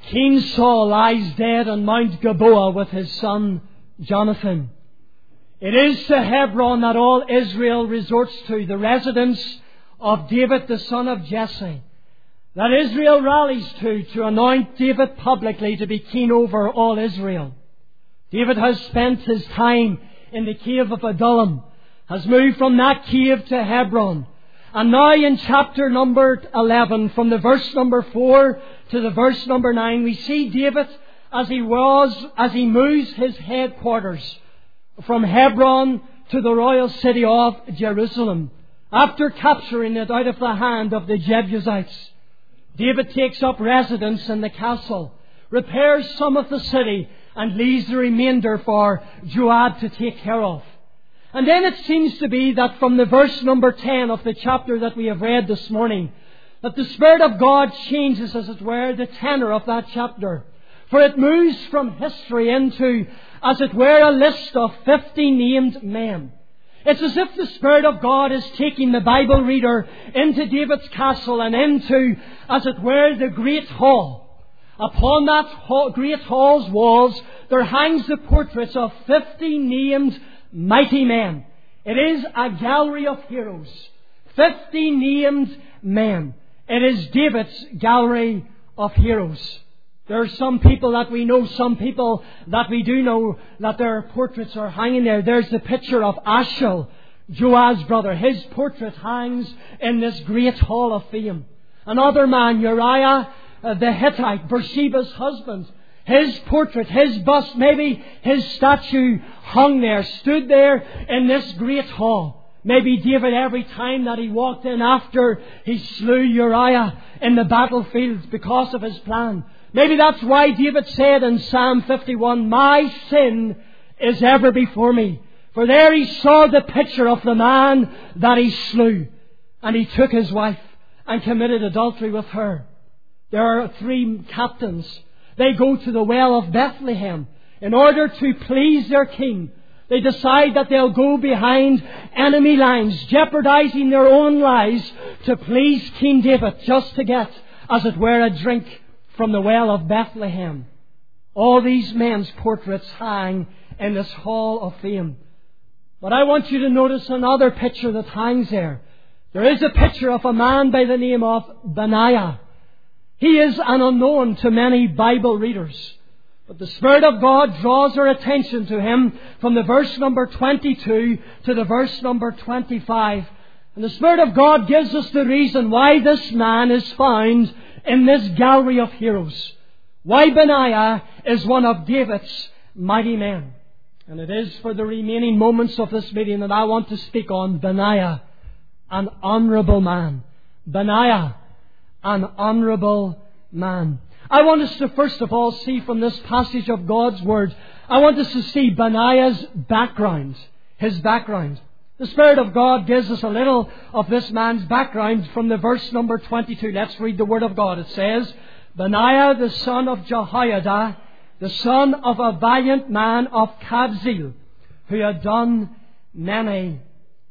King Saul lies dead on Mount Gilboa with his son Jonathan. It is to Hebron that all Israel resorts to, the residence of David, the son of Jesse, that Israel rallies to anoint David publicly to be king over all Israel. David has spent his time in the cave of Adullam, has moved from that cave to Hebron. And now in chapter number 11, from the verse number 4 to the verse number 9, we see David as he moves his headquarters from Hebron to the royal city of Jerusalem. After capturing it out of the hand of the Jebusites, David takes up residence in the castle, repairs some of the city, and leaves the remainder for Joab to take care of. And then it seems to be that from the verse number 10 of the chapter that we have read this morning, that the Spirit of God changes, as it were, the tenor of that chapter. For it moves from history into, as it were, a list of 50 named men. It's as if the Spirit of God is taking the Bible reader into David's castle and into, as it were, the great hall. Upon that great hall's walls there hangs the portraits of 50 named mighty men. It is a gallery of heroes. 50 named men. It is David's gallery of heroes. There are some people that we know, some people that we do know, that their portraits are hanging there. There's the picture of Ashel, Joab's brother. His portrait hangs in this great hall of fame. Another man, Uriah the Hittite, Bathsheba's husband. His portrait, his bust, maybe his statue hung there, stood there in this great hall. Maybe David, every time that he walked in after he slew Uriah in the battlefield because of his plan. Maybe that's why David said in Psalm 51, "My sin is ever before me." For there he saw the picture of the man that he slew. And he took his wife and committed adultery with her. There are 3 captains. They go to the well of Bethlehem in order to please their king. They decide that they'll go behind enemy lines, jeopardizing their own lives to please King David, just to get, as it were, a drink from the well of Bethlehem. All these men's portraits hang in this hall of fame. But I want you to notice another picture that hangs there. There is a picture of a man by the name of Benaiah. He is an unknown to many Bible readers. But the Spirit of God draws our attention to him from the verse number 22 to the verse number 25. And the Spirit of God gives us the reason why this man is found in this gallery of heroes. Why Benaiah is one of David's mighty men. And it is for the remaining moments of this meeting that I want to speak on Benaiah, an honourable man. Benaiah, an honourable man. I want us to first of all see from this passage of God's Word, I want us to see Benaiah's background, his background. The Spirit of God gives us a little of this man's background from the verse number 22. Let's read the Word of God. It says, "Benaiah the son of Jehoiada, the son of a valiant man of Kabzeel, who had done many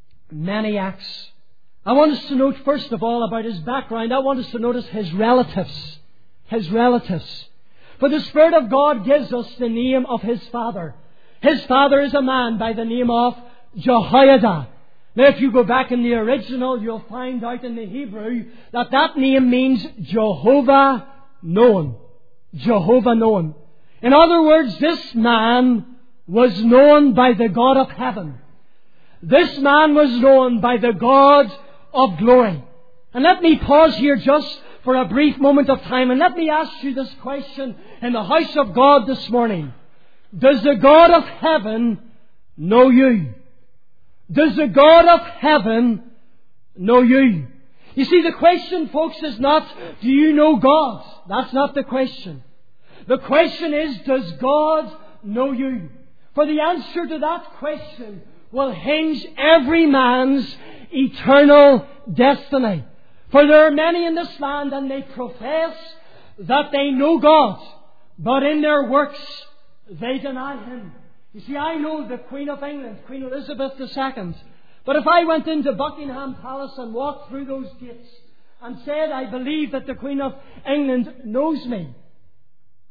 acts." I want us to note first of all about his background. I want us to notice his relatives. His relatives. For the Spirit of God gives us the name of his father. His father is a man by the name of Jehoiada. Now if you go back in the original, you'll find out in the Hebrew that name means Jehovah known. Jehovah known. In other words, this man was known by the God of heaven. This man was known by the God of glory. And let me pause here just for a brief moment of time and let me ask you this question in the house of God this morning. Does the God of heaven know you? Does the God of heaven know you? You see, the question, folks, is not, do you know God? That's not the question. The question is, does God know you? For the answer to that question will hinge every man's eternal destiny. For there are many in this land and they profess that they know God, but in their works they deny Him. You see, I know the Queen of England, Queen Elizabeth II. But if I went into Buckingham Palace and walked through those gates and said, I believe that the Queen of England knows me,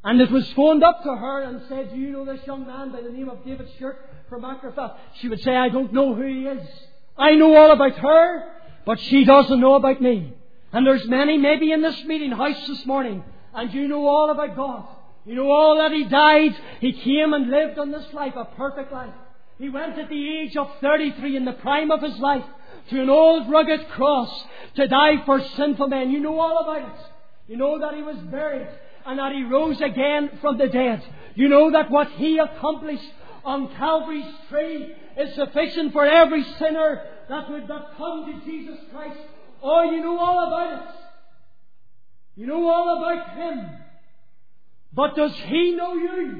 And it was phoned up to her and said, "Do you know this young man by the name of David Stewart from Aberfell?" She would say, "I don't know who he is. I know all about her, but she doesn't know about me." And there's many maybe in this meeting house this morning, and you know all about God. You know all that He died. He came and lived on this life, a perfect life. He went at the age of 33 in the prime of His life to an old rugged cross to die for sinful men. You know all about it. You know that He was buried and that He rose again from the dead. You know that what He accomplished on Calvary's tree is sufficient for every sinner that would not come to Jesus Christ. Oh, you know all about it. You know all about Him. But does He know you?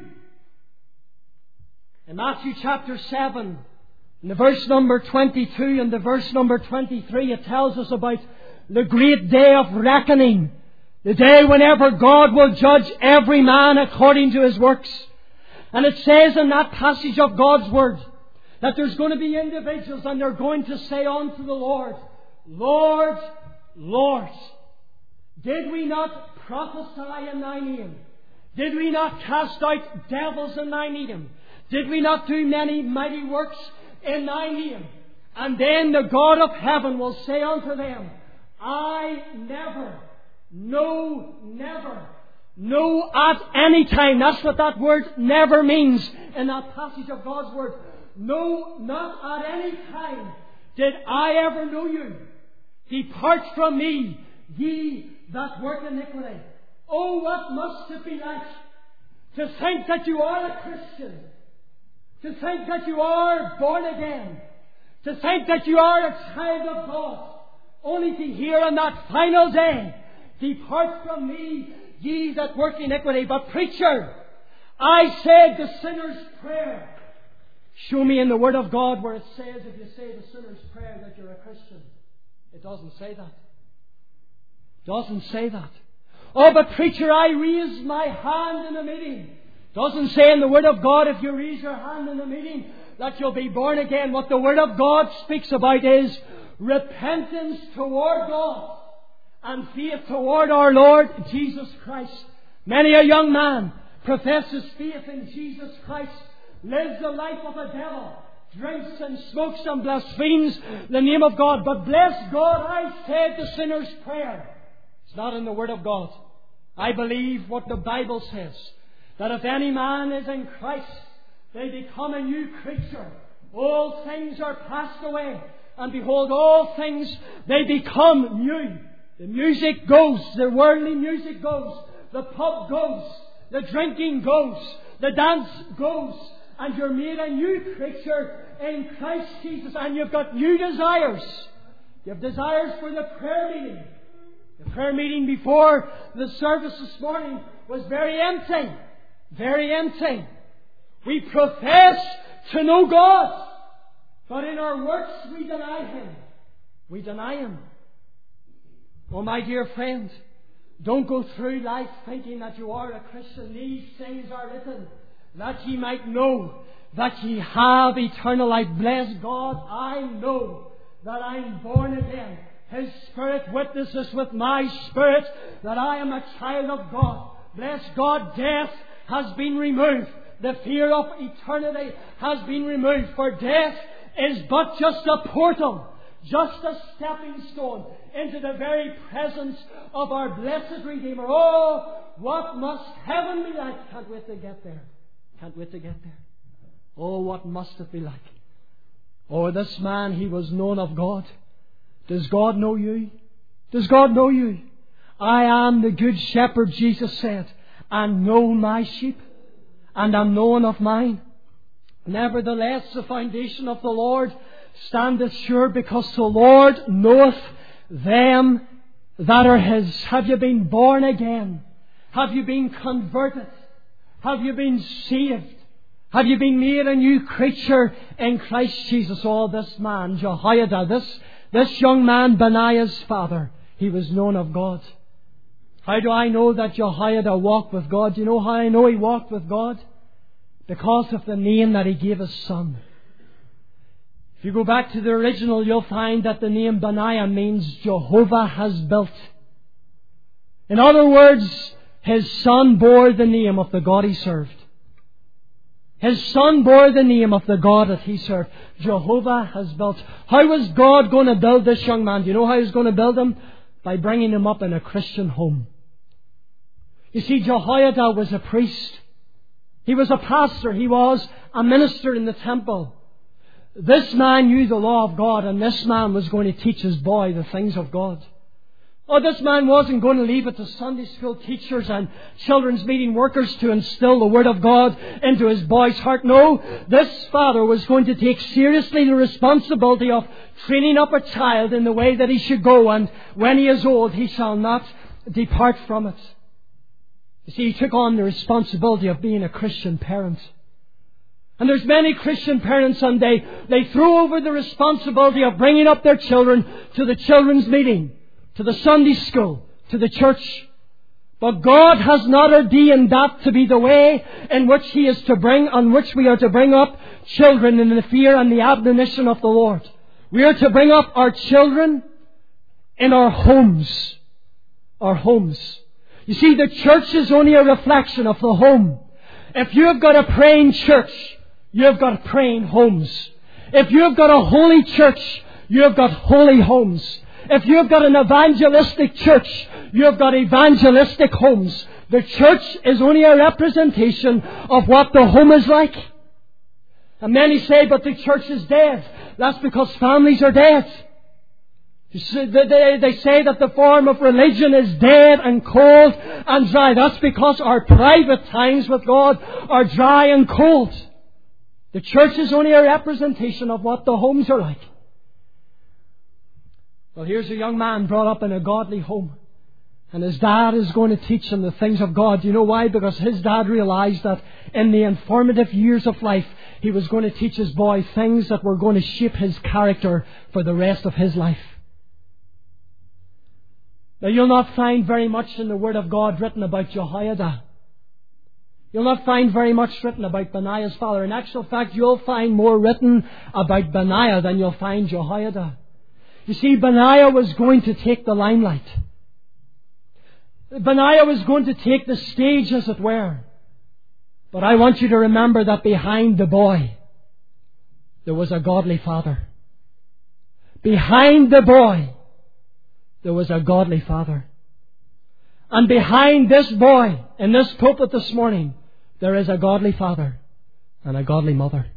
In Matthew chapter 7, in the verse number 22 and the verse number 23, it tells us about the great day of reckoning. The day whenever God will judge every man according to his works. And it says in that passage of God's Word that there's going to be individuals and they're going to say unto the Lord, "Lord, Lord, did we not prophesy in Thy name? Did we not cast out devils in Thy name? Did we not do many mighty works in Thy name?" And then the God of heaven will say unto them, "I never, no at any time." That's what that word "never" means in that passage of God's Word. "No, not at any time did I ever know you. Depart from me, ye that work iniquity." Oh, what must it be like to think that you are a Christian, to think that you are born again, to think that you are a child of God, only to hear on that final day, "Depart from me, ye that work iniquity." But preacher, I said the sinner's prayer. Show me in the Word of God where it says if you say the sinner's prayer that you're a Christian. It doesn't say that. It doesn't say that. "Oh, but preacher, I raised my hand in a meeting." Doesn't say in the Word of God if you raise your hand in a meeting that you'll be born again. What the Word of God speaks about is repentance toward God and faith toward our Lord Jesus Christ. Many a young man professes faith in Jesus Christ, lives the life of a devil, drinks and smokes and blasphemes the name of God. But bless God, I said the sinner's prayer. It's not in the Word of God. I believe what the Bible says, that if any man is in Christ, they become a new creature. All things are passed away, and behold, all things, they become new. The music goes, the worldly music goes, the pub goes, the drinking goes, the dance goes, and you're made a new creature in Christ Jesus, and you've got new desires. You have desires for the prayer meeting. The prayer meeting before the service this morning was very empty. Very empty. We profess to know God, but in our works we deny Him. We deny Him. Oh, my dear friend, don't go through life thinking that you are a Christian. These things are written that ye might know that ye have eternal life. Bless God, I know that I'm born again. His Spirit witnesses with my spirit that I am a child of God. Bless God, death has been removed. The fear of eternity has been removed. For death is but just a portal, just a stepping stone into the very presence of our blessed Redeemer. Oh, what must heaven be like? Can't wait to get there. Can't wait to get there. Oh, what must it be like? Oh, this man, he was known of God. Does God know you? Does God know you? "I am the good shepherd," Jesus said, "and know my sheep, and am known of mine. Nevertheless, the foundation of the Lord standeth sure, because the Lord knoweth them that are His." Have you been born again? Have you been converted? Have you been saved? Have you been made a new creature in Christ Jesus? Oh, this man, Jehoiada, this young man, Benaiah's father, he was known of God. How do I know that Jehoiada walked with God? Do you know how I know he walked with God? Because of the name that he gave his son. If you go back to the original, you'll find that the name Benaiah means Jehovah has built. In other words, his son bore the name of the God he served. His son bore the name of the God that he served. Jehovah has built. How was God going to build this young man? Do you know how he was going to build him? By bringing him up in a Christian home. You see, Jehoiada was a priest. He was a pastor. He was a minister in the temple. This man knew the law of God, and this man was going to teach his boy the things of God. Oh, this man wasn't going to leave it to Sunday school teachers and children's meeting workers to instill the Word of God into his boy's heart. No, this father was going to take seriously the responsibility of training up a child in the way that he should go, and when he is old, he shall not depart from it. You see, he took on the responsibility of being a Christian parent. And there's many Christian parents, and they throw over the responsibility of bringing up their children to the children's meeting, to the Sunday school, to the church. But God has not ordained that to be the way in which He is to bring, on which we are to bring up children in the fear and the admonition of the Lord. We are to bring up our children in our homes. Our homes. You see, the church is only a reflection of the home. If you have got a praying church, you have got praying homes. If you have got a holy church, you have got holy homes. If you have got an evangelistic church, you have got evangelistic homes. The church is only a representation of what the home is like. And many say, but the church is dead. That's because families are dead. They say that the form of religion is dead and cold and dry. That's because our private times with God are dry and cold. The church is only a representation of what the homes are like. Well, here's a young man brought up in a godly home. And his dad is going to teach him the things of God. Do you know why? Because his dad realized that in the informative years of life, he was going to teach his boy things that were going to shape his character for the rest of his life. Now, you'll not find very much in the Word of God written about Jehoiada. You'll not find very much written about Benaiah's father. In actual fact, you'll find more written about Benaiah than you'll find Jehoiada. You see, Benaiah was going to take the limelight. Benaiah was going to take the stage, as it were. But I want you to remember that behind the boy, there was a godly father. Behind the boy, there was a godly father. And behind this boy, in this pulpit this morning, there is a godly father and a godly mother.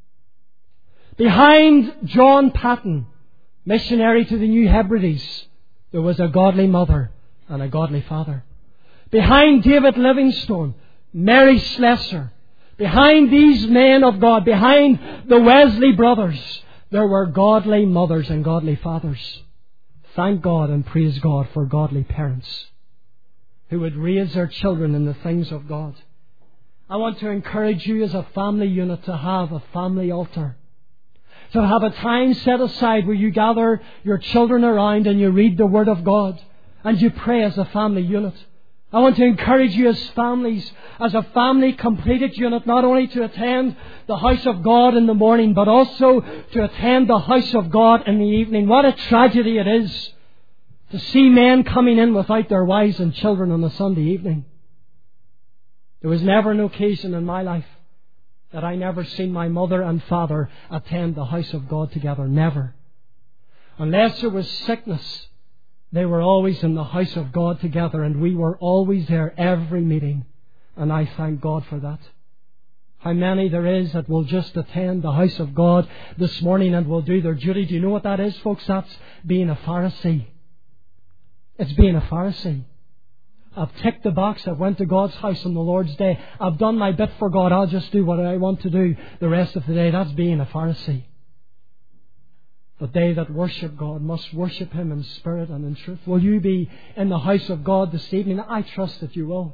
Behind John Patton, missionary to the New Hebrides, there was a godly mother and a godly father. Behind David Livingstone, Mary Slessor, behind these men of God, behind the Wesley brothers, there were godly mothers and godly fathers. Thank God and praise God for godly parents who would raise their children in the things of God. I want to encourage you as a family unit to have a family altar. To have a time set aside where you gather your children around and you read the Word of God and you pray as a family unit. I want to encourage you as families, as a family completed unit, not only to attend the house of God in the morning, but also to attend the house of God in the evening. What a tragedy it is to see men coming in without their wives and children on a Sunday evening. There was never an occasion in my life that I never seen my mother and father attend the house of God together. Never. Unless there was sickness, they were always in the house of God together, and we were always there every meeting. And I thank God for that. How many there is that will just attend the house of God this morning and will do their duty. Do you know what that is, folks? That's being a Pharisee. It's being a Pharisee. I've ticked the box. I've went to God's house on the Lord's Day. I've done my bit for God. I'll just do what I want to do the rest of the day. That's being a Pharisee. But they that worship God must worship Him in spirit and in truth. Will you be in the house of God this evening? I trust that you will.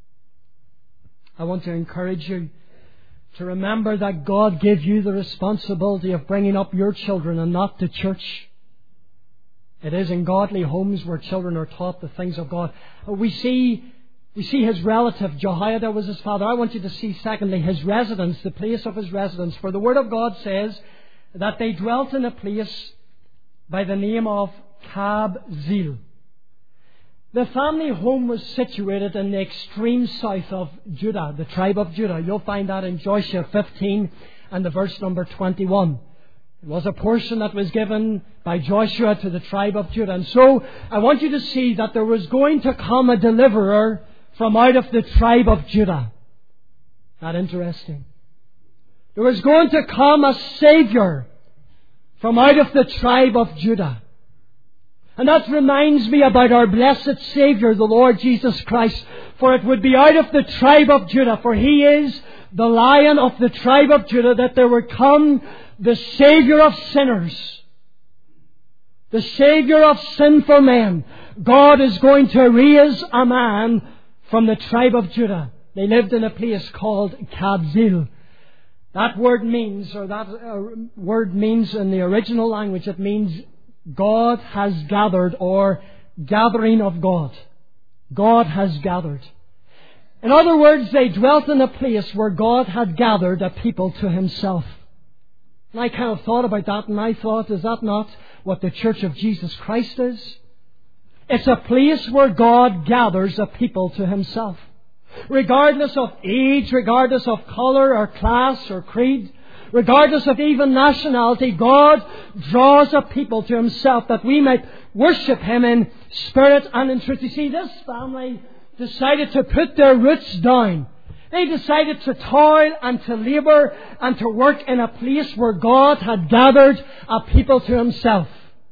I want to encourage you to remember that God gave you the responsibility of bringing up your children and not the church. It is in godly homes where children are taught the things of God. We see his relative, Jehoiada was his father. I want you to see, secondly, his residence, the place of his residence. For the Word of God says that they dwelt in a place by the name of Kabzeel. The family home was situated in the extreme south of Judah, the tribe of Judah. You'll find that in Joshua 15 and the verse number 21. It was a portion that was given by Joshua to the tribe of Judah. And so I want you to see that there was going to come a deliverer from out of the tribe of Judah. Not interesting. There was going to come a Savior from out of the tribe of Judah. And that reminds me about our blessed Savior, the Lord Jesus Christ. For it would be out of the tribe of Judah, for He is the Lion of the tribe of Judah, that there would come the Savior of sinners. The Savior of sinful men. God is going to raise a man from the tribe of Judah. They lived in a place called Kabzeel. That word means in the original language, it means God has gathered, or gathering of God. God has gathered. In other words, they dwelt in a place where God had gathered a people to Himself. And I kind of thought about that, and I thought, is that not what the Church of Jesus Christ is? It's a place where God gathers a people to Himself. Regardless of age, regardless of colour or class or creed, regardless of even nationality, God draws a people to Himself that we might worship Him in spirit and in truth. You see, this family decided to put their roots down. They decided to toil and to labour and to work in a place where God had gathered a people to Himself.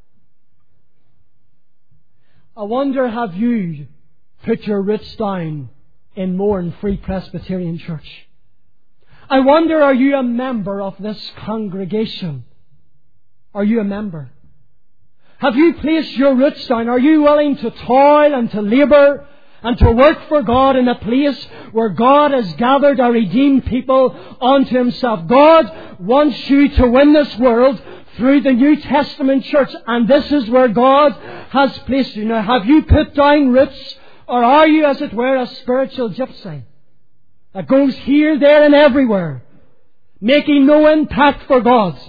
I wonder, have you put your roots down in Mourne Free Presbyterian Church? I wonder, are you a member of this congregation? Are you a member? Have you placed your roots down? Are you willing to toil and to labour and to work for God in a place where God has gathered a redeemed people unto Himself? God wants you to win this world through the New Testament church, and this is where God has placed you. Now, have you put down roots, or are you, as it were, a spiritual gypsy that goes here, there and everywhere, making no impact for God?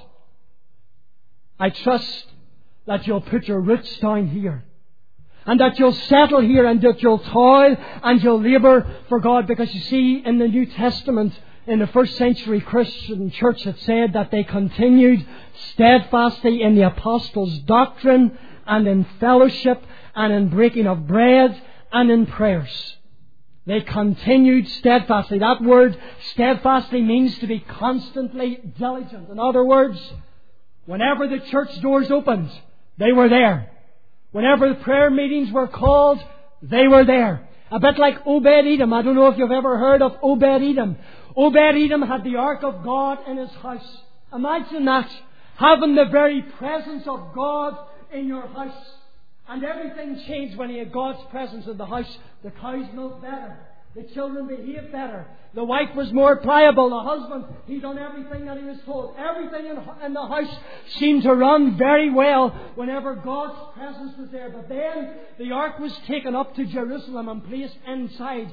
I trust that you'll put your roots down here, and that you'll settle here, and that you'll toil and you'll labour for God. Because you see, in the New Testament, in the first century Christian church, it said that they continued steadfastly in the apostles' doctrine and in fellowship and in breaking of bread and in prayers. They continued steadfastly. That word steadfastly means to be constantly diligent. In other words, whenever the church doors opened, they were there. Whenever the prayer meetings were called, they were there. A bit like Obed-Edom. I don't know if you've ever heard of Obed-Edom. Obed-Edom had the Ark of God in his house. Imagine that. Having the very presence of God in your house. And everything changed when he had God's presence in the house. The cows milked better. The children behaved better. The wife was more pliable. The husband, he done everything that he was told. Everything in the house seemed to run very well whenever God's presence was there. But then the ark was taken up to Jerusalem and placed inside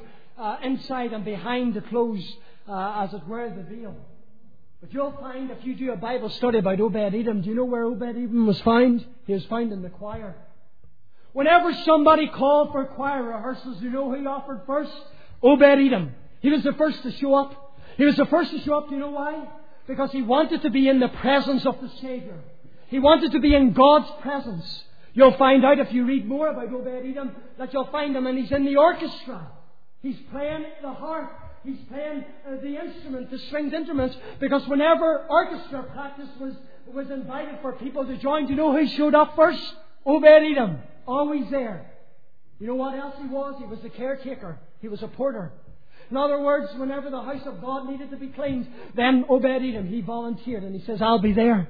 and behind the closed, as it were, the veil. But you'll find, if you do a Bible study about Obed-Edom, do you know where Obed-Edom was found? He was found in the choir. Whenever somebody called for choir rehearsals, do you know who he offered first? Obed-Edom. He was the first to show up. He was the first to show up. Do you know why? Because he wanted to be in the presence of the Savior. He wanted to be in God's presence. You'll find out if you read more about Obed-Edom that you'll find him, and he's in the orchestra. He's playing the harp. He's playing the instrument, the stringed instruments. Because whenever orchestra practice was invited for people to join, do you know who showed up first? Obed-Edom. Always there. You know what else he was? He was the caretaker. He was a porter. In other words, whenever the house of God needed to be cleaned, then Obed-Edom, he volunteered and he says, I'll be there.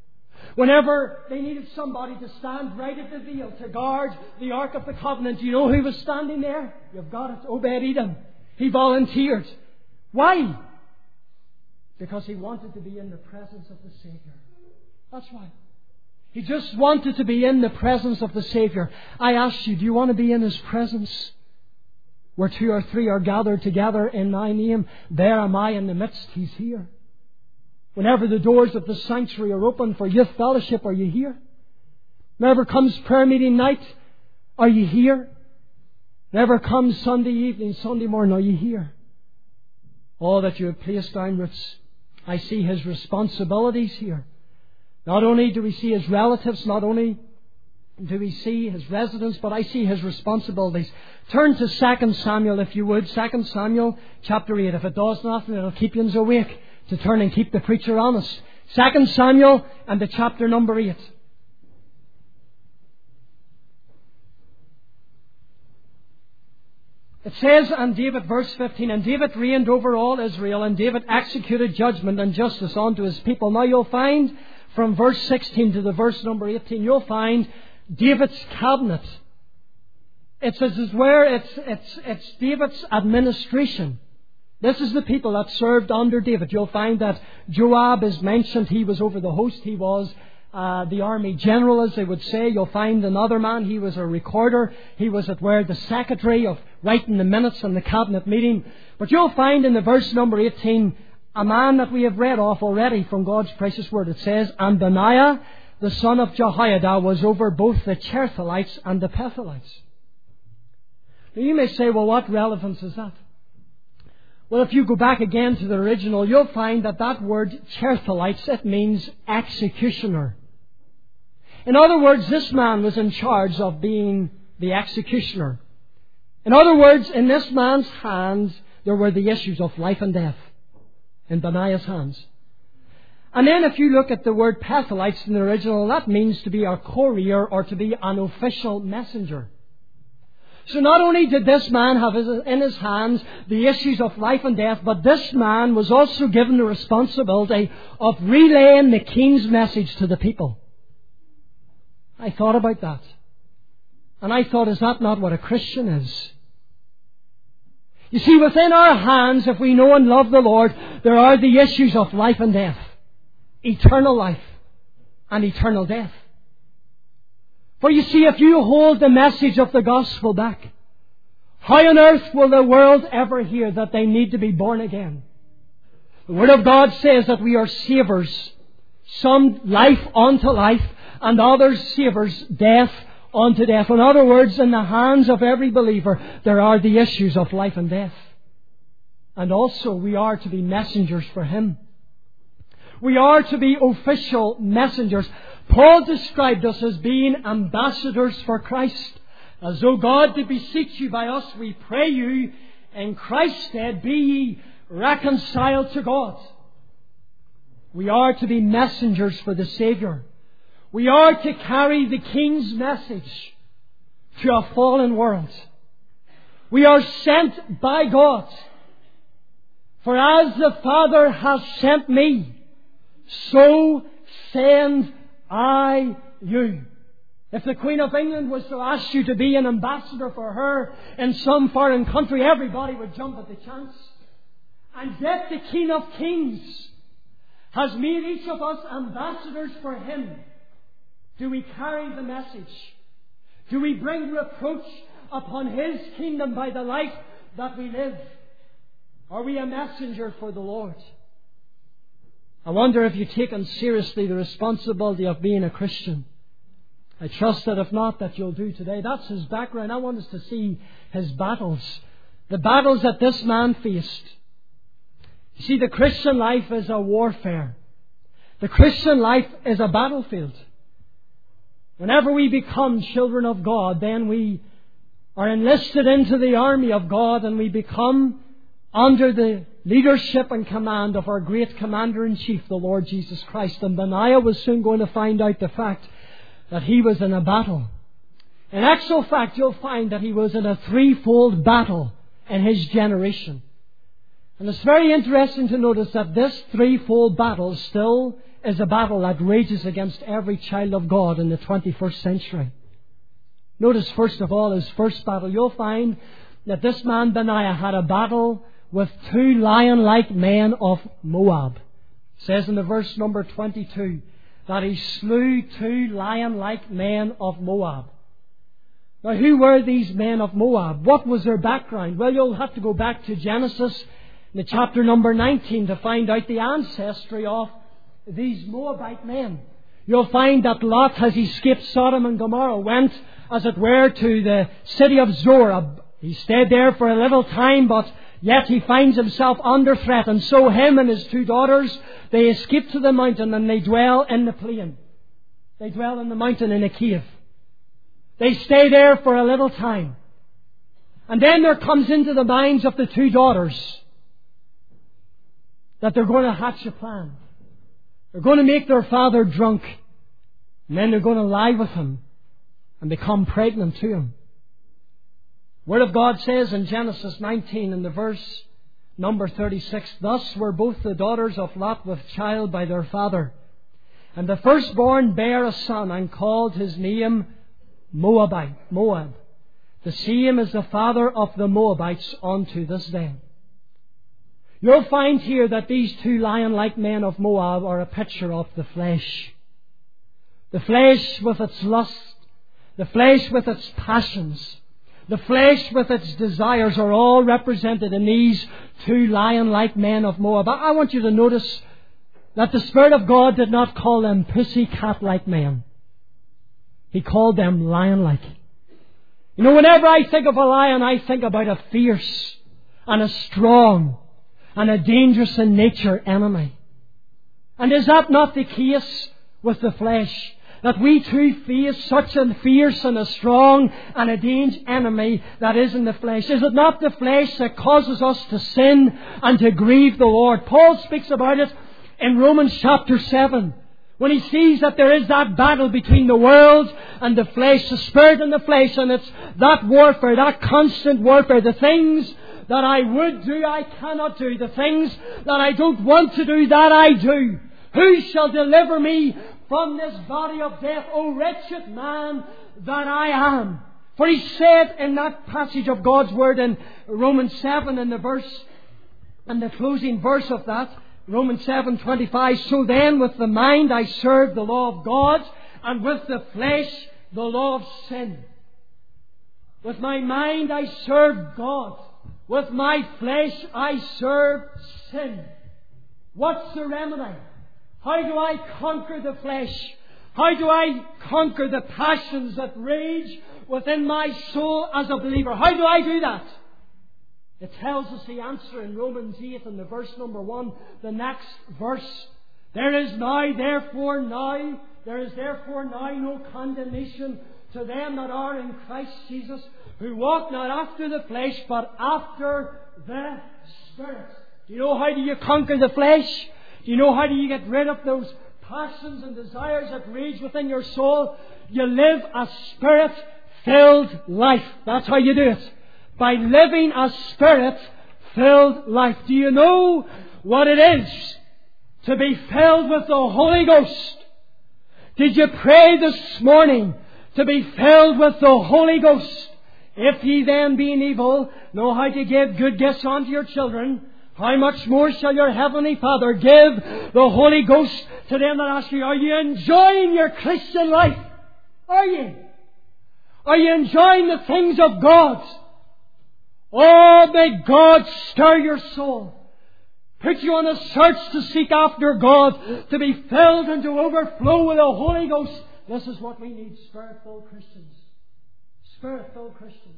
Whenever they needed somebody to stand right at the veil to guard the Ark of the Covenant, do you know who was standing there? You've got it, Obed-Edom. He volunteered. Why? Because he wanted to be in the presence of the Savior. That's why. He just wanted to be in the presence of the Savior. I ask you, do you want to be in His presence? Where 2 or 3 are gathered together in my name, there am I in the midst. He's here. Whenever the doors of the sanctuary are open for youth fellowship, are you here? Whenever comes prayer meeting night, are you here? Never comes Sunday evening, Sunday morning, are you here? Oh, that you have placed down roots. I see his responsibilities here. Not only do we see his relatives, not only do we see his residence, but I see his responsibilities. Turn to 2 Samuel, if you would. 2 Samuel chapter 8. If it does nothing, it'll keep you awake to turn and keep the preacher honest. 2 Samuel and the chapter number 8. It says, and David, verse 15, and David reigned over all Israel, and David executed judgment and justice unto his people. Now you'll find from verse 16 to the verse number 18, you'll find David's cabinet. It's David's administration. This is the people that served under David. You'll find that Joab is mentioned. He was over the host. He was the army general, as they would say. You'll find another man. He was a recorder. He was the secretary of writing the minutes in the cabinet meeting. But you'll find in the verse number 18 a man that we have read off already from God's precious word. It says, and Benaiah, the son of Jehoiada, was over both the Cherthalites and the Pethalites. Now you may say, well, what relevance is that? Well, if you go back again to the original, you'll find that word Cherthalites, it means executioner. In other words, this man was in charge of being the executioner. In other words, in this man's hands, there were the issues of life and death. In Benaiah's hands. And then if you look at the word Pethalites in the original, that means to be a courier or to be an official messenger. So not only did this man have in his hands the issues of life and death, but this man was also given the responsibility of relaying the king's message to the people. I thought about that. And I thought, is that not what a Christian is? You see, within our hands, if we know and love the Lord, there are the issues of life and death. Eternal life and eternal death. For you see, if you hold the message of the gospel back, how on earth will the world ever hear that they need to be born again? The Word of God says that we are savers. Some life unto life, and others savers death unto death. In other words, in the hands of every believer, there are the issues of life and death. And also, we are to be messengers for Him. We are to be official messengers. Paul described us as being ambassadors for Christ. As though God did beseech you by us, we pray you, in Christ's stead, be ye reconciled to God. We are to be messengers for the Saviour. We are to carry the King's message to a fallen world. We are sent by God. For as the Father has sent me, so send I you. If the Queen of England was to ask you to be an ambassador for her in some foreign country, everybody would jump at the chance. And yet the King of Kings has made each of us ambassadors for Him. Do we carry the message? Do we bring reproach upon His kingdom by the life that we live? Are we a messenger for the Lord? I wonder if you've taken seriously the responsibility of being a Christian. I trust that if not, that you'll do today. That's his background. I want us to see his battles. The battles that this man faced. You see, the Christian life is a warfare. The Christian life is a battlefield. Whenever we become children of God, then we are enlisted into the army of God, and we become under the leadership and command of our great Commander-in-Chief, the Lord Jesus Christ. And Benaiah was soon going to find out the fact that he was in a battle. In actual fact, you'll find that he was in a threefold battle in his generation. And it's very interesting to notice that this threefold battle still is a battle that rages against every child of God in the 21st century. Notice, first of all, his first battle. You'll find that this man Benaiah had a battle with two lion-like men of Moab. It says in the verse number 22 that he slew two lion-like men of Moab. Now, who were these men of Moab? What was their background? Well, you'll have to go back to Genesis, in the chapter number 19, to find out the ancestry of these Moabite men. You'll find that Lot has escaped Sodom and Gomorrah, went, as it were, to the city of Zoar, He stayed there for a little time, but yet he finds himself under threat. And so him and his 2 daughters, they escape to the mountain and they dwell in the plain. They dwell in the mountain in a cave. They stay there for a little time. And then there comes into the minds of the 2 daughters that they're going to hatch a plan. They're going to make their father drunk. And then they're going to lie with him and become pregnant to him. Word of God says in Genesis 19 in the verse number 36, "Thus were both the daughters of Lot with child by their father. And the firstborn bare a son and called his name Moab. The same is the father of the Moabites unto this day." You'll find here that these 2 lion-like men of Moab are a picture of the flesh. The flesh with its lust, the flesh with its passions, the flesh with its desires are all represented in these 2 lion-like men of Moab. I want you to notice that the Spirit of God did not call them pussy-cat-like men. He called them lion-like. You know, whenever I think of a lion, I think about a fierce and a strong and a dangerous in nature enemy. And is that not the case with the flesh? That we too face such a fierce and a strong and a dangerous enemy that is in the flesh. Is it not the flesh that causes us to sin and to grieve the Lord? Paul speaks about it in Romans chapter 7. When he sees that there is that battle between the world and the flesh, the spirit and the flesh, and it's that warfare, that constant warfare, the things that I would do, I cannot do. The things that I don't want to do, that I do. Who shall deliver me from this body of death? O wretched man that I am. For he said in that passage of God's Word in Romans 7 in the verse, and the closing verse of that, Romans 7:25, "So then with the mind I serve the law of God, and with the flesh the law of sin." With my mind I serve God. With my flesh I serve sin. What's the remedy? How do I conquer the flesh? How do I conquer the passions that rage within my soul as a believer? How do I do that? It tells us the answer in Romans 8 and the verse number 1, the next verse. There is therefore now no condemnation to them that are in Christ Jesus, who walk not after the flesh, but after the Spirit. Do you know how do you conquer the flesh? Do you know how do you get rid of those passions and desires that rage within your soul? You live a Spirit-filled life. That's how you do it. By living a Spirit-filled life. Do you know what it is to be filled with the Holy Ghost? Did you pray this morning to be filled with the Holy Ghost? If ye then, being evil, know how to give good gifts unto your children, how much more shall your Heavenly Father give the Holy Ghost to them that ask you? Are you enjoying your Christian life? Are you? Are you enjoying the things of God? Oh, may God stir your soul. Put you on a search to seek after God, to be filled and to overflow with the Holy Ghost. This is what we need, Spirit-filled Christians. Spirit-filled Christians.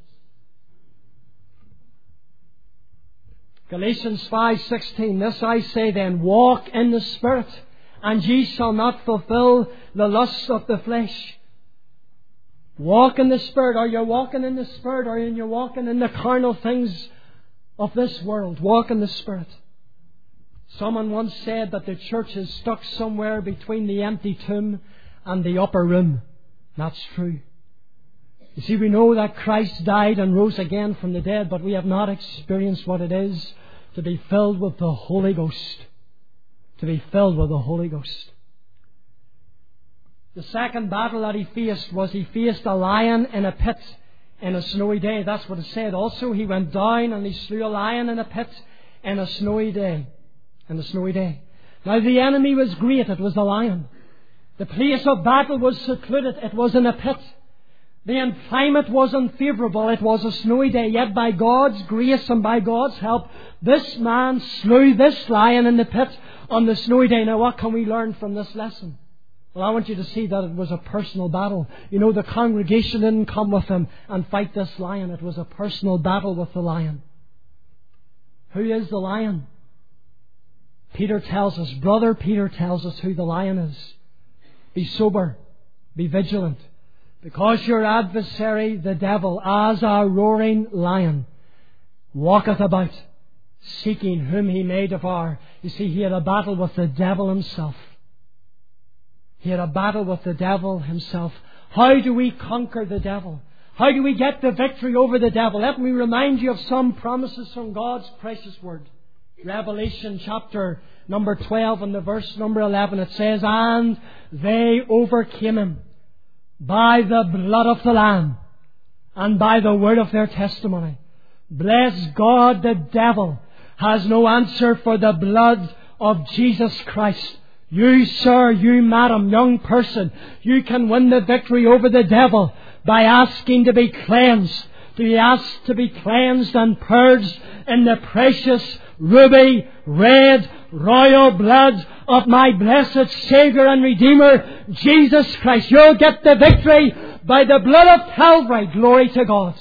Galatians 5:16, "This I say then, walk in the Spirit, and ye shall not fulfill the lusts of the flesh." Walk in the Spirit. Are you walking in the Spirit? Or are you walking in the carnal things of this world? Walk in the Spirit. Someone once said that the church is stuck somewhere between the empty tomb and the upper room. That's true. You see, we know that Christ died and rose again from the dead, but we have not experienced what it is to be filled with the Holy Ghost. To be filled with the Holy Ghost. The second battle that he faced was he faced a lion in a pit in a snowy day. That's what it said. Also, he went down and he slew a lion in a pit in a snowy day. In a snowy day. Now the enemy was great. It was the lion. The place of battle was secluded. It was in a pit. The climate was unfavourable. It was a snowy day. Yet by God's grace and by God's help, this man slew this lion in the pit on the snowy day. Now what can we learn from this lesson? Well, I want you to see that it was a personal battle. You know, the congregation didn't come with him and fight this lion. It was a personal battle with the lion. Who is the lion? Peter tells us, Brother Peter tells us who the lion is. Be sober, be vigilant, because your adversary, the devil, as a roaring lion, walketh about, seeking whom he may devour. You see, he had a battle with the devil himself. He had a battle with the devil himself. How do we conquer the devil? How do we get the victory over the devil? Let me remind you of some promises from God's precious Word. Revelation chapter number 12 and the verse number 11, it says, And they overcame him by the blood of the Lamb and by the word of their testimony. Bless God, the devil has no answer for the blood of Jesus Christ. You, sir, you, madam, young person, you can win the victory over the devil by asking to be cleansed. To be asked to be cleansed and purged in the precious, ruby, red, royal blood of my blessed Saviour and Redeemer, Jesus Christ. You'll get the victory by the blood of Calvary. Glory to God.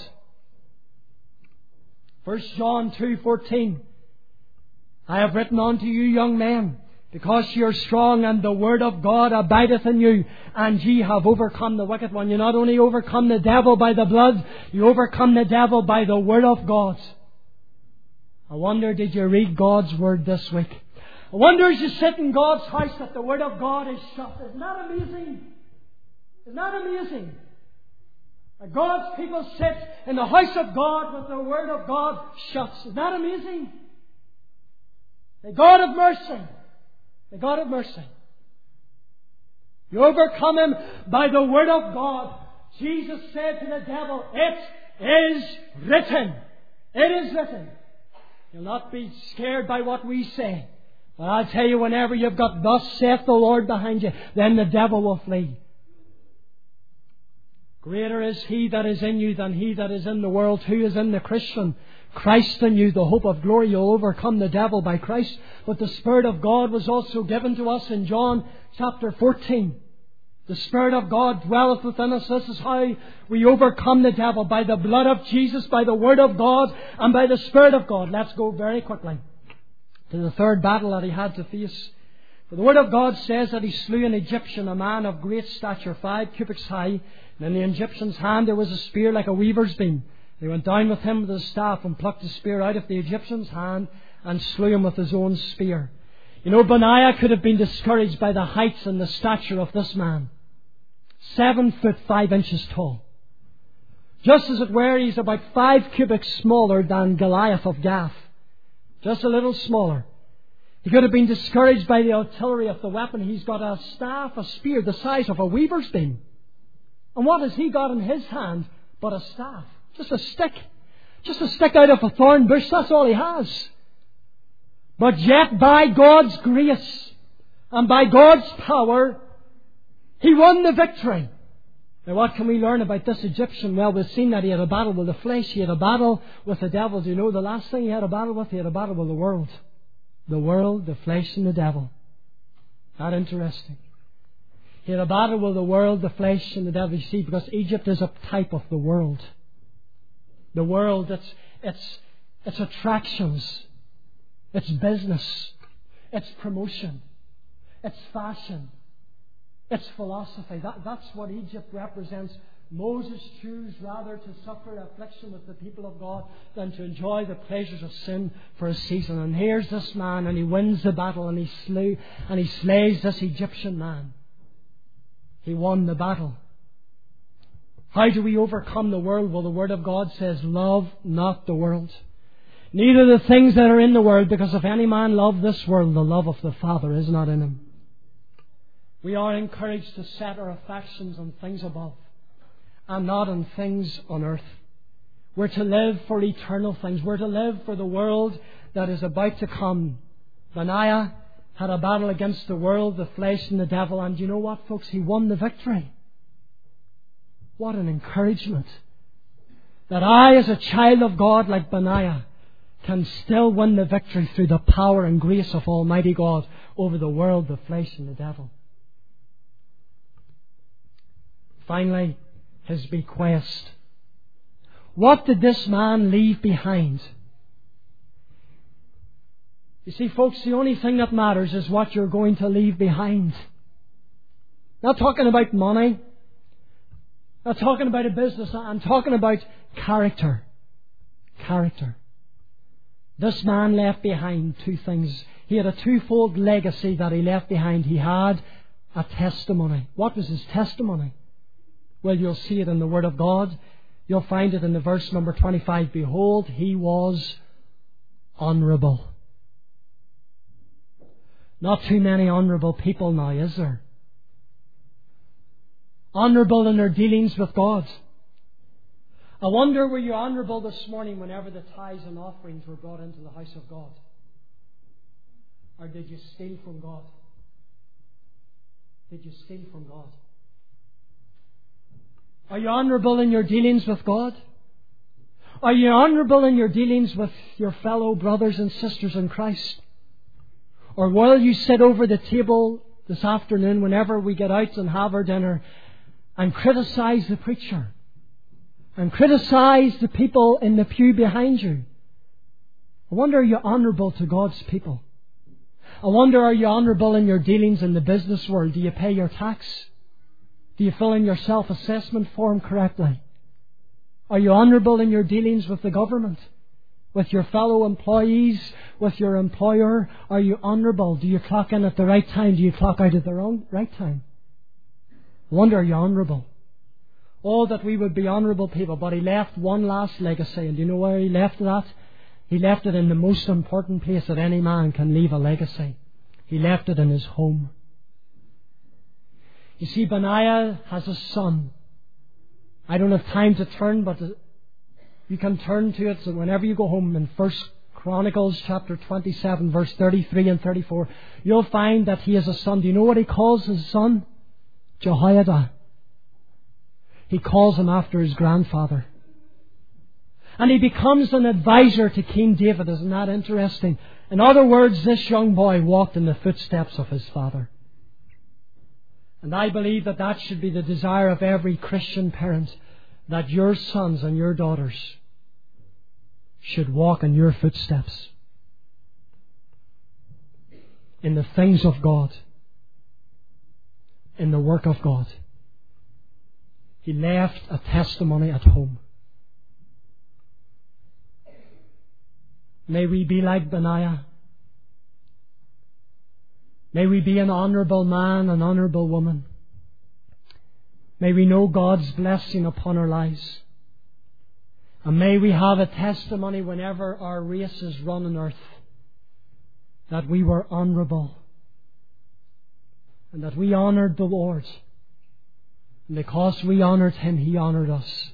1 John 2:14. I have written unto you, young men, because you are strong, and the word of God abideth in you, and ye have overcome the wicked one. You not only overcome the devil by the blood, you overcome the devil by the word of God. I wonder, did you read God's word this week? I wonder, as you sit in God's house, that the word of God is shut. Isn't that amazing? Isn't that amazing? That God's people sit in the house of God with the word of God shut. Isn't that amazing? The God of mercy. The God of mercy. You overcome him by the word of God. Jesus said to the devil, It is written. It is written. You'll not be scared by what we say. But I'll tell you, whenever you've got thus saith the Lord behind you, then the devil will flee. Greater is he that is in you than he that is in the world. Who is in the Christian? Christ in you, the hope of glory. You'll overcome the devil by Christ. But the Spirit of God was also given to us in John chapter 14. The Spirit of God dwelleth within us. This is how we overcome the devil. By the blood of Jesus, by the Word of God, and by the Spirit of God. Let's go very quickly to the third battle that he had to face. For the Word of God says that he slew an Egyptian, a man of great stature, 5 cubits high. And in the Egyptian's hand there was a spear like a weaver's beam. They went down with him with his staff and plucked the spear out of the Egyptian's hand and slew him with his own spear. You know, Benaiah could have been discouraged by the height and the stature of this man. 7 foot 5 inches tall. Just as it were, he's about 5 cubits smaller than Goliath of Gath. Just a little smaller. He could have been discouraged by the artillery of the weapon. He's got a staff, a spear, the size of a weaver's beam. And what has he got in his hand but a staff? Just a stick. Just a stick out of a thorn bush. That's all he has. But yet, by God's grace and by God's power, he won the victory. Now, what can we learn about this Egyptian? Well, we've seen that he had a battle with the flesh. He had a battle with the devil. Do you know the last thing he had a battle with? He had a battle with the world. The world, the flesh, and the devil. Not interesting. He had a battle with the world, the flesh, and the devil. You see, because Egypt is a type of the world. The world, it's attractions, it's business, it's promotion, it's fashion, it's philosophy. That's what Egypt represents. Moses chose rather to suffer affliction with the people of God than to enjoy the pleasures of sin for a season. And here's this man, and he wins the battle, and he slays this Egyptian man. He won the battle. How do we overcome the world? Well, the Word of God says, love not the world, neither the things that are in the world, because if any man love this world, the love of the Father is not in him. We are encouraged to set our affections on things above and not on things on earth. We're to live for eternal things. We're to live for the world that is about to come. Benaiah had a battle against the world, the flesh, and the devil. And you know what, folks? He won the victory. What an encouragement. That I, as a child of God like Benaiah, can still win the victory through the power and grace of Almighty God over the world, the flesh, and the devil. Finally, his bequest. What did this man leave behind? You see, folks, the only thing that matters is what you're going to leave behind. Not talking about money. Not talking about a business. I'm talking about character. Character. This man left behind two things. He had a twofold legacy that he left behind. He had a testimony. What was his testimony? Well, you'll see it in the Word of God. You'll find it in the verse number 25. Behold, he was honourable. Not too many honourable people now, is there? Honourable in their dealings with God. I wonder, were you honourable this morning whenever the tithes and offerings were brought into the house of God? Or did you steal from God? Did you steal from God? Are you honourable in your dealings with God? Are you honourable in your dealings with your fellow brothers and sisters in Christ? Or will you sit over the table this afternoon whenever we get out and have our dinner and criticise the preacher? And criticise the people in the pew behind you? I wonder, are you honourable to God's people? I wonder, are you honourable in your dealings in the business world? Do you pay your tax? Do you fill in your self-assessment form correctly? Are you honourable in your dealings with the government? With your fellow employees? With your employer? Are you honourable? Do you clock in at the right time? Do you clock out at the right time? I wonder, are you honourable? Oh, that we would be honourable people. But he left one last legacy. And do you know where he left that? He left it in the most important place that any man can leave a legacy. He left it in his home. You see, Benaiah has a son. I don't have time to turn, but you can turn to it. So whenever you go home in 1 Chronicles chapter 27, verse 33 and 34, you'll find that he has a son. Do you know what he calls his son? Jehoiada. He calls him after his grandfather. And he becomes an advisor to King David. Isn't that interesting? In other words, this young boy walked in the footsteps of his father. And I believe that that should be the desire of every Christian parent, that your sons and your daughters should walk in your footsteps in the things of God, in the work of God. He left a testimony at home. May we be like Benaiah. May we be an honourable man, an honourable woman. May we know God's blessing upon our lives. And may we have a testimony whenever our race is run on earth, that we were honourable and that we honoured the Lord. And because we honoured Him, He honoured us.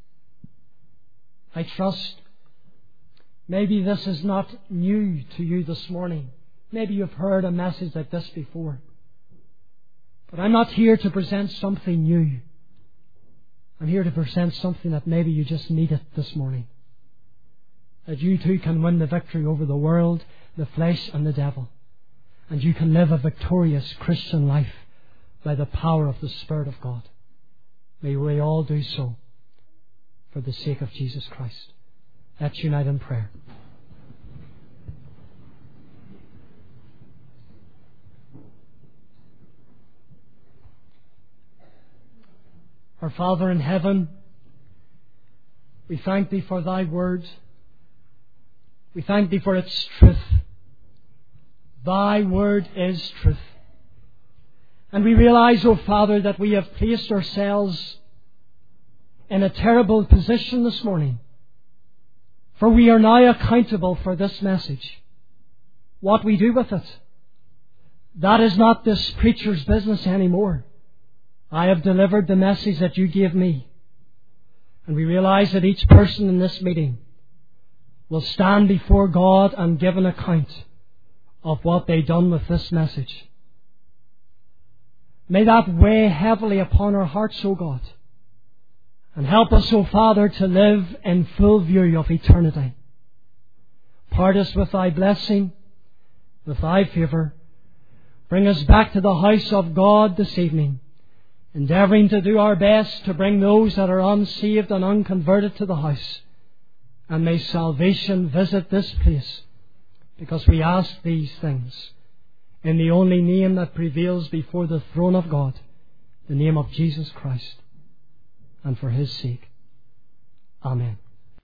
I trust maybe this is not new to you this morning. Maybe you've heard a message like this before. But I'm not here to present something new. I'm here to present something that maybe you just needed this morning. That you too can win the victory over the world, the flesh and the devil. And you can live a victorious Christian life by the power of the Spirit of God. May we all do so for the sake of Jesus Christ. Let's unite in prayer. Our Father in heaven, we thank Thee for Thy word. We thank Thee for its truth. Thy word is truth. And we realize, O Father, that we have placed ourselves in a terrible position this morning. For we are now accountable for this message. What we do with it, that is not this preacher's business anymore. I have delivered the message that You gave me. And we realize that each person in this meeting will stand before God and give an account of what they've done with this message. May that weigh heavily upon our hearts, O God. And help us, O Father, to live in full view of eternity. Part us with Thy blessing, with Thy favour. Bring us back to the house of God this evening. endeavouring to do our best to bring those that are unsaved and unconverted to the house. And may salvation visit this place, because we ask these things in the only name that prevails before the throne of God, the name of Jesus Christ, and for His sake. Amen.